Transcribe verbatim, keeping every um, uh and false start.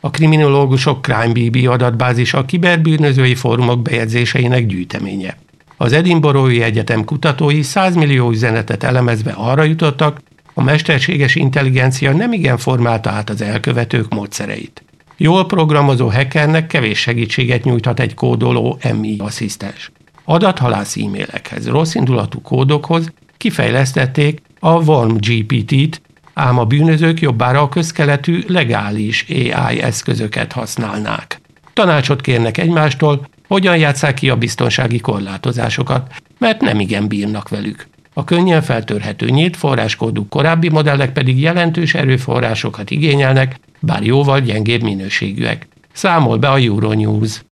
A kriminológusok CrimeBB adatbázisa a kiberbűnözői fórumok bejegyzéseinek gyűjteménye. Az Edinburghi Egyetem kutatói száz millió üzenetet elemezve arra jutottak, a mesterséges intelligencia nemigen formálta át az elkövetők módszereit. Jól programozó hackernek kevés segítséget nyújthat egy kódoló em i asszisztens. Adathalász e-mailekhez, rosszindulatú kódokhoz kifejlesztették a Worm gé pé té-t, ám a bűnözők jobbára a közkeletű legális á i eszközöket használnák. Tanácsot kérnek egymástól, hogyan játsszák ki a biztonsági korlátozásokat, mert nemigen bírnak velük. A könnyen feltörhető nyílt forráskódú korábbi modellek pedig jelentős erőforrásokat igényelnek, bár jóval gyengébb minőségűek. Számol be a Euronews.